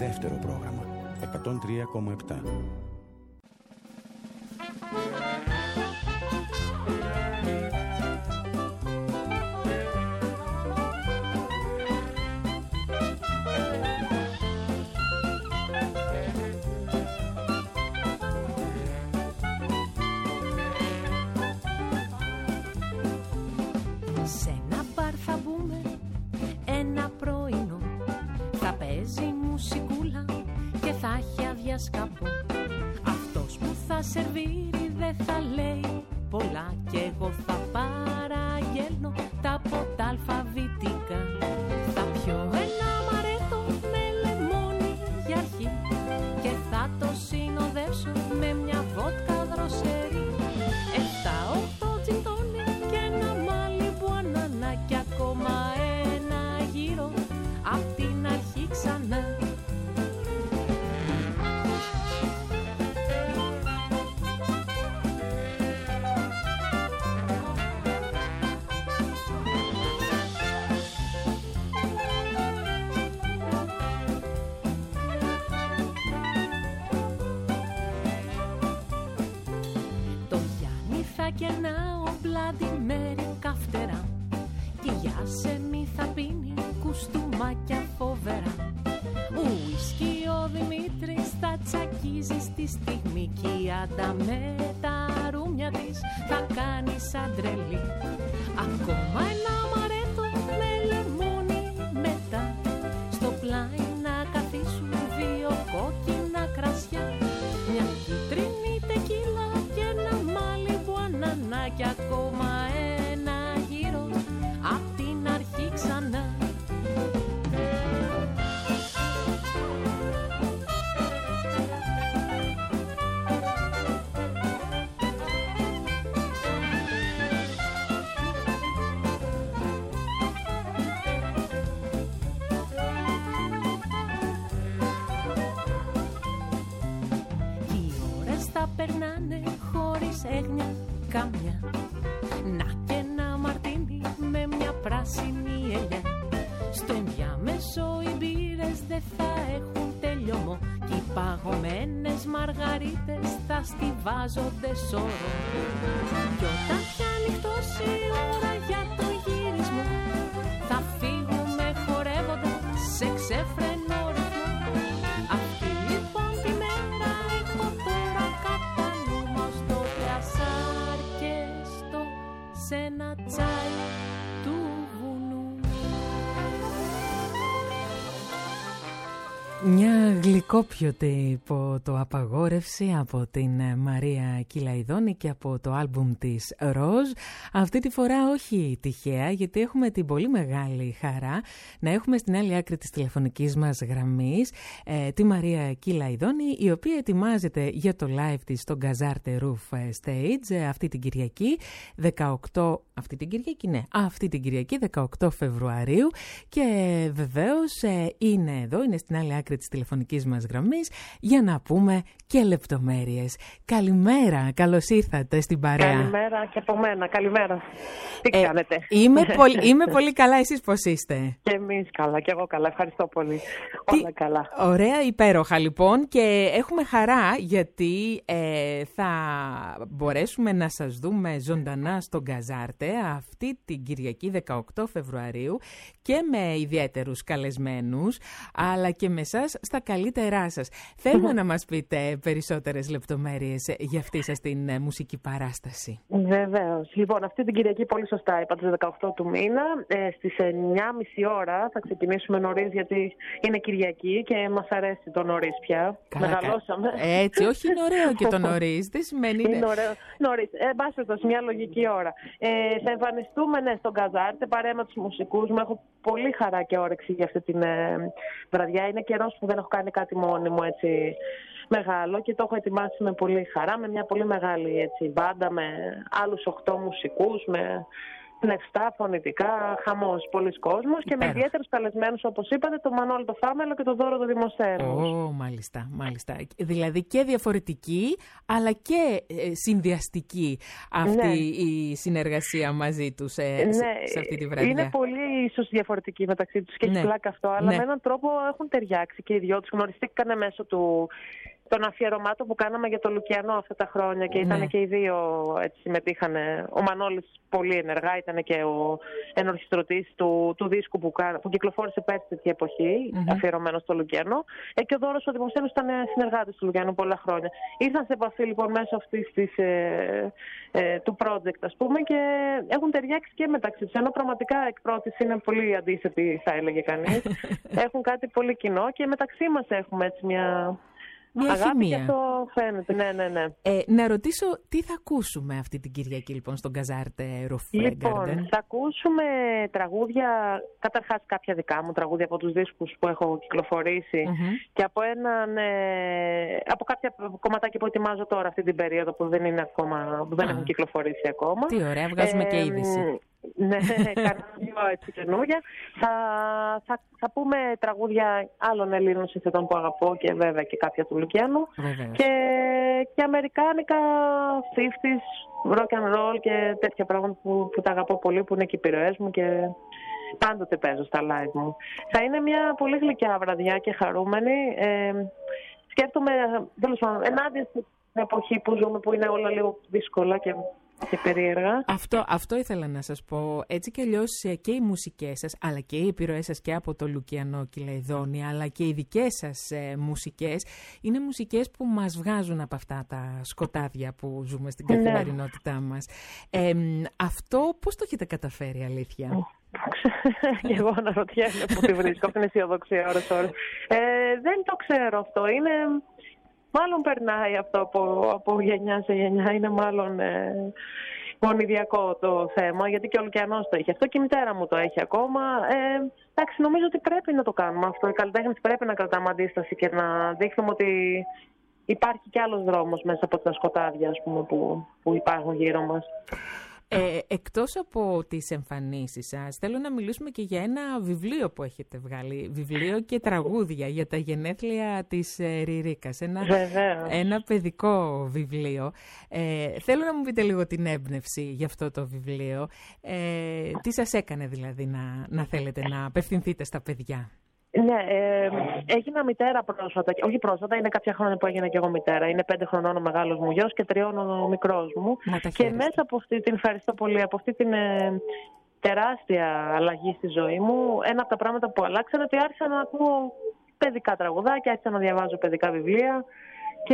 δεύτερο πρόγραμμα 103,7. Σε ένα μπαρ θα μπούμε ένα πρωινό, θα παίζει μουσικούλα και θα έχει αδιασκαπό. Αυτός που θα σερβίρει δεν θα λέει πολλά και εγώ θα παραγγέλνω τα ποτά αλφαβητικά. Θα πιω ένα αμαρέτο με λεμόνι για αρχή και θα το συνοδεύσω με μια βότκα δροσερή. 7-8 τζιντόνι και ένα μάλιμπου ανάνα και ακόμα ένα γύρο απ' την αρχή ξανά. Κερνάω πλάτη μερικά φτερά και η Γιάσεμι θα πίνει κουστούμάκια φοβερά. Ουίσκι ο Δημήτρης θα τσακίζει στη στιγμή και η Άντα με τα ρούμια της θα κάνει σαν τρελή. Ακόμα ένα αμαρέτο με λεμόνι μετά, στο πλάι να καθίσουν δύο κόκκινα κρασιά, μια κίτρινη τεκίλα και ένα μάλι μπουανανά και ακόμα ένα γύρο απ' την αρχή ξανά. Οι ώρες θα περνάνε χωρίς έγνοια καμιά. Να και ένα μαρτίνι με μια πράσινη ελιά. Στο ενδιάμεσο οι μπύρες δεν θα έχουν τελειωμό κι οι παγωμένες μαργαρίτες θα στιβάζονται σώρο. Κι όταν πια ανοιχτώσει η ώρα για το γύρισμα, θα φύγουμε χορεύοντας σε ξέφρενο ρυθμό. Αυτή λοιπόν τη μέρα έχω τώρα κατά νου μας στο πιασάρ και στο σε ένα τσάι του βουνού. Μια γλυκόπιωτη ποτοαπαγόρευση από την Μαρία Κιλαϊδόνη και από το άλμπουμ της Ροζ. Αυτή τη φορά όχι τυχαία, γιατί έχουμε την πολύ μεγάλη χαρά να έχουμε στην άλλη άκρη της τηλεφωνικής μας γραμμής τη Μαρία Κιλαϊδόνη, η οποία ετοιμάζεται για το live της στο Γκαζάρτε Roof Stage αυτή την Κυριακή 18. Αυτή την Κυριακή 18 Φεβρουαρίου και βεβαίως είναι εδώ, είναι στην άλλη άκρη της τηλεφωνικής μας γραμμής για να πούμε και λεπτομέρειες. Καλημέρα, καλώς ήρθατε στην παρέα. Καλημέρα και από μένα, καλημέρα. Τι κάνετε? Είμαι πολύ καλά, εσείς πώς είστε? Και εμείς καλά, και εγώ καλά, ευχαριστώ πολύ. Όλα καλά. Ωραία, υπέροχα λοιπόν, και έχουμε χαρά γιατί θα μπορέσουμε να σας δούμε ζωντανά στο Γκαζάρτε αυτή την Κυριακή 18 Φεβρουαρίου και με ιδιαίτερους καλεσμένους, αλλά και με εσάς στα καλύτερά σας. Θέλουμε να μας πείτε περισσότερες λεπτομέρειες για αυτή σας την μουσική παράσταση. Βεβαίως. Λοιπόν, αυτή την Κυριακή, πολύ σωστά είπατε, 18 του μήνα, στις 9.30 ώρα θα ξεκινήσουμε νωρίς, γιατί είναι Κυριακή και μας αρέσει το νωρίς πια. Μεγαλώσαμε. Έτσι, όχι, είναι ωραίο και το νωρίς. Δεν σημαίνει. Είναι ωραίο. Νωρίς. Μπάσχετος, μια λογική ώρα. Θα εμφανιστούμε στον Γκαζάρτε παρέα με τους μουσικούς μου. Έχω πολύ χαρά και όρεξη για αυτή την βραδιά. Είναι καιρός που δεν έχω κάνει κάτι μόνη μου έτσι μεγάλο και το έχω ετοιμάσει με πολύ χαρά, με μια πολύ μεγάλη έτσι μπάντα, με άλλους 8 μουσικούς, με Πνευστά, φωνητικά, χαμός, πολλοί κόσμος και με ιδιαίτερους καλεσμένους, όπως είπατε, το Μανώλη το Θάμελο και το Δώρο το Δημοσθένου. Μάλιστα. Δηλαδή και διαφορετική, αλλά και συνδυαστική αυτή η συνεργασία μαζί τους σε αυτή τη βραδιά. Είναι πολύ ίσως διαφορετική μεταξύ τους και έχει πλάκα αυτό, αλλά με έναν τρόπο έχουν ταιριάξει και οι δυο τους. Γνωριστήκανε μέσω των αφιερωμάτων που κάναμε για το Λουκιανό αυτά τα χρόνια και ήταν και οι δύο, έτσι συμμετείχαν. Ο Μανώλης πολύ ενεργά, ήταν και ο ενορχιστρωτής του δίσκου που κυκλοφόρησε πέρσι τέτοια εποχή, αφιερωμένο στο Λουκιανό. Και ο Δώρος ο Δημοσθένος ήταν συνεργάτης του Λουκιανού πολλά χρόνια. Ήρθαν σε επαφή λοιπόν μέσω αυτής του project, ας πούμε, και έχουν ταιριάξει και μεταξύ τους. Ενώ πραγματικά εκ πρώτης είναι πολύ αντίθετοι, θα έλεγε κανείς. Έχουν κάτι πολύ κοινό και μεταξύ μας έχουμε έτσι μια αγάπη και αυτό φαίνεται. Ναι. Να ρωτήσω τι θα ακούσουμε αυτή την Κυριακή λοιπόν στον Καζάρτε Ροφλέγκαρντεν. Λοιπόν, θα ακούσουμε τραγούδια, καταρχάς κάποια δικά μου τραγούδια από τους δίσκους που έχω κυκλοφορήσει και από κάποια κομματάκια που ετοιμάζω τώρα αυτή την περίοδο που δεν είναι ακόμα, που δεν έχουν κυκλοφορήσει ακόμα. Τι ωραία, βγάζουμε και είδηση. Ναι, κάνω δύο έτσι καινούργια. Θα πούμε τραγούδια άλλων Ελλήνων συνθετών που αγαπώ και βέβαια και κάποια του Λουκιανού. Και αμερικάνικα, 50s, rock and roll και τέτοια πράγματα που τα αγαπώ πολύ, που είναι και οι επιρροές μου και πάντοτε παίζω στα live μου. Θα είναι μια πολύ γλυκιά βραδιά και χαρούμενη. Σκέφτομαι, τέλος πάντων, ενάντια στην εποχή που ζούμε, που είναι όλα λίγο δύσκολα και περίεργα. Αυτό ήθελα να σας πω. Έτσι κι αλλιώς και οι μουσικές σας, αλλά και οι επιρροές σας και από το Λουκιανό Κυλαϊδόνη, αλλά και οι δικές σας μουσικές, είναι μουσικές που μας βγάζουν από αυτά τα σκοτάδια που ζούμε στην καθημερινότητά μας. Αυτό πώς το έχετε καταφέρει, αλήθεια? Και εγώ αναρωτιέμαι που τη βρίσκω, αυτή είναι αισιοδοξία ώρες. Δεν το ξέρω αυτό. Μάλλον περνάει αυτό από γενιά σε γενιά. Είναι μάλλον γονιδιακό το θέμα, γιατί και ο Λουκιανός το έχει αυτό και η μητέρα μου το έχει ακόμα. Εντάξει, νομίζω ότι πρέπει να το κάνουμε αυτό. Οι καλλιτέχνες πρέπει να κρατάμε αντίσταση και να δείχνουμε ότι υπάρχει κι άλλος δρόμος μέσα από τα σκοτάδια, ας πούμε, που υπάρχουν γύρω μας. Εκτός από τις εμφανίσεις σας, θέλω να μιλήσουμε και για ένα βιβλίο που έχετε βγάλει. Βιβλίο και τραγούδια για τα γενέθλια της Ριρίκας. Ένα παιδικό βιβλίο. Θέλω να μου πείτε λίγο την έμπνευση για αυτό το βιβλίο. Τι σας έκανε δηλαδή να θέλετε να απευθυνθείτε στα παιδιά? Ναι, έγινα μητέρα πρόσφατα. Όχι πρόσφατα, είναι κάποια χρόνια που έγινα και εγώ μητέρα. Είναι 5 χρονών ο μεγάλος μου γιος και 3 ο μικρός μου. Και μέσα από ευχαριστώ πολύ, από αυτή την τεράστια αλλαγή στη ζωή μου, ένα από τα πράγματα που αλλάξανε, ότι άρχισα να ακούω παιδικά τραγουδάκια, άρχισα να διαβάζω παιδικά βιβλία και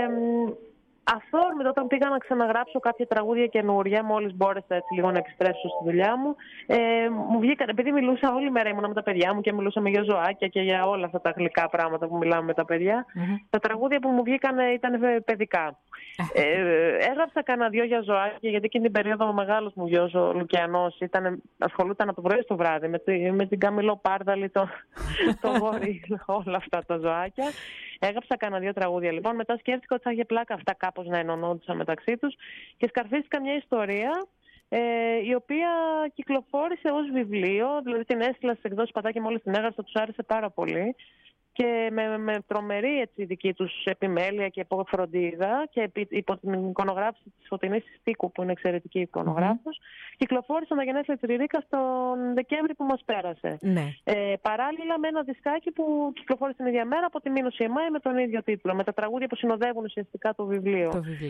αυθόρμητα όταν πήγα να ξαναγράψω κάποια τραγούδια καινούρια, μόλις μπόρεσα έτσι λίγο να επιστρέψω στη δουλειά μου, μου βγήκαν, επειδή μιλούσα όλη μέρα, ήμουνα με τα παιδιά μου και μιλούσαμε για ζωάκια και για όλα αυτά τα γλυκά πράγματα που μιλάμε με τα παιδιά, τα τραγούδια που μου βγήκαν ήταν παιδικά. Έγραψα κανένα 2 για ζωάκια, γιατί εκείνη την περίοδο ο μεγάλος μου γιος, ο Λουκιανός, ασχολούταν από το πρωί στο βράδυ με την Καμιλό Πάρδαλη, το γόρι, όλα αυτά τα ζωάκια. Έγραψα κανένα 2 τραγούδια λοιπόν. Μετά σκέφτηκα ότι θα είχε πλάκα αυτά κάπως να ενωνόντουσαν μεταξύ τους και σκαρφίστηκα μια ιστορία η οποία κυκλοφόρησε ως βιβλίο. Δηλαδή την έστειλα στις εκδόσεις Πατάκη, μόλις την έγραψα, τους άρεσε πάρα πολύ. Και με τρομερή έτσι, δική τους επιμέλεια και φροντίδα και υπό την εικονογράφηση της Φωτεινής Στίκου, που είναι εξαιρετική εικονογράφος, κυκλοφόρησαν τα γενέθλια της Ριρίκας τον Δεκέμβρη που μας πέρασε. Παράλληλα με ένα δισκάκι που κυκλοφόρησε την ίδια μέρα από τη Μήνωση Εμάη με τον ίδιο τίτλο, με τα τραγούδια που συνοδεύουν ουσιαστικά το βιβλίο.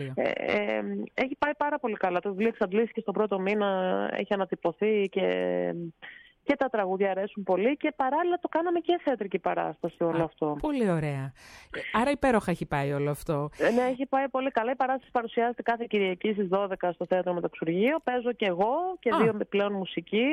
Έχει πάει πάρα πολύ καλά. Το βιβλίο εξαντλήθηκε στον πρώτο μήνα, έχει ανατυπωθεί και τα τραγούδια αρέσουν πολύ και παράλληλα το κάναμε και θεατρική παράσταση όλο αυτό. Πολύ ωραία. Άρα υπέροχα έχει πάει όλο αυτό. Ναι, έχει πάει πολύ καλά. Η παράσταση παρουσιάζεται κάθε Κυριακή στις 12 στο Θέατρο Μεταξουργείο. Παίζω και εγώ και 2 πλέον μουσική.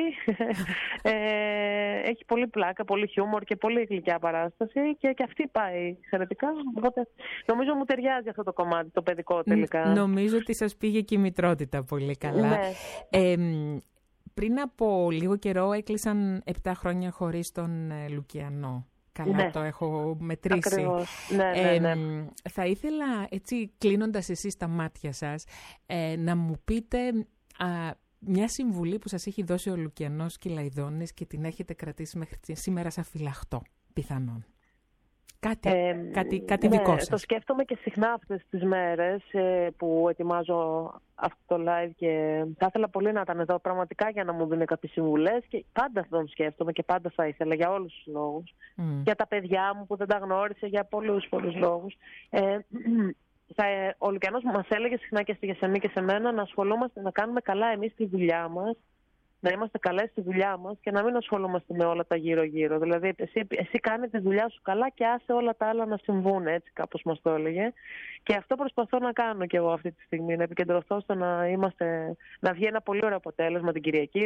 Έχει πολύ πλάκα, πολύ χιούμορ και πολύ γλυκιά παράσταση και αυτή πάει εξαιρετικά. Οπότε νομίζω μου ταιριάζει αυτό το κομμάτι, το παιδικό τελικά. Νομίζω ότι σας πήγε και η μητρότητα πολύ καλά. Ναι. Πριν από λίγο καιρό έκλεισαν 7 χρόνια χωρίς τον Λουκιανό. Καλά, το έχω μετρήσει. Ακριβώς. Ναι. Θα ήθελα, έτσι κλείνοντας εσείς τα μάτια σας, να μου πείτε μια συμβουλή που σας έχει δώσει ο Λουκιανός Κυλαϊδώνης και την έχετε κρατήσει μέχρι σήμερα σαν φυλαχτό, πιθανόν. Κάτι δικό σας. Το σκέφτομαι και συχνά αυτές τις μέρες που ετοιμάζω αυτό το live και θα ήθελα πολύ να ήταν εδώ πραγματικά για να μου δίνει κάποιες συμβουλές και πάντα τον σκέφτομαι και πάντα θα ήθελα για όλους τους λόγους. Για τα παιδιά μου που δεν τα γνώρισε για πολλούς λόγους. Ο Λουκιανός μας έλεγε συχνά και στη Γεσενή και σε μένα να ασχολούμαστε, να κάνουμε καλά εμείς τη δουλειά μας, να είμαστε καλές στη δουλειά μας και να μην ασχολούμαστε με όλα τα γύρω-γύρω. Δηλαδή, εσύ κάνει τη δουλειά σου καλά και άσε όλα τα άλλα να συμβούν, έτσι κάπως μας το έλεγε. Και αυτό προσπαθώ να κάνω κι εγώ αυτή τη στιγμή, να επικεντρωθώ στο να βγει ένα πολύ ωραίο αποτέλεσμα την Κυριακή,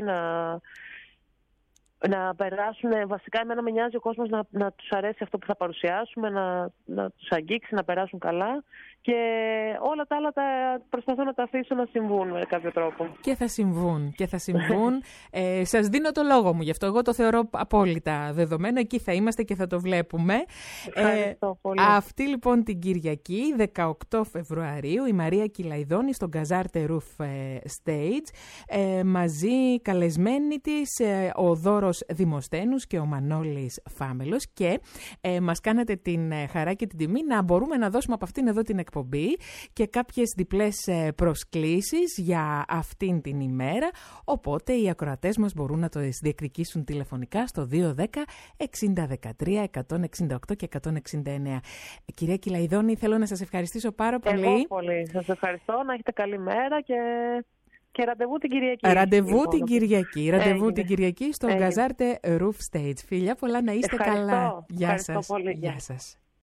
να περάσουν. Βασικά, εμένα με νοιάζει ο κόσμος να τους αρέσει αυτό που θα παρουσιάσουμε, να τους αγγίξει, να περάσουν καλά και όλα τα άλλα προσπαθώ να τα αφήσω να συμβούν με κάποιο τρόπο. Και θα συμβούν. Σας δίνω το λόγο μου γι' αυτό. Εγώ το θεωρώ απόλυτα δεδομένο. Εκεί θα είμαστε και θα το βλέπουμε. Ευχαριστώ πολύ. Αυτή λοιπόν την Κυριακή, 18 Φεβρουαρίου, η Μαρία Κυλαϊδώνη στο Γκαζάρτε Roof Stage. Μαζί καλεσμένοι της ο Δώρος Δημοσθένους και ο Μανώλης Φάμελος και μας κάνατε την χαρά και την τιμή να μπορούμε να δώσουμε από αυτήν εδώ την εκπομπή και κάποιες διπλές προσκλήσεις για αυτήν την ημέρα, οπότε οι ακροατές μας μπορούν να το διεκδικήσουν τηλεφωνικά στο 210 6013 168 και 169. Κυρία Κυλαϊδώνη, θέλω να σας ευχαριστήσω πάρα πολύ. Εγώ πολύ. Σας ευχαριστώ, να έχετε καλή μέρα και ραντεβού την Κυριακή. Ραντεβού την Κυριακή στο Γκαζάρτε Roof Stage. Φιλιά πολλά, να είστε καλά. Γεια σας. Γεια σας.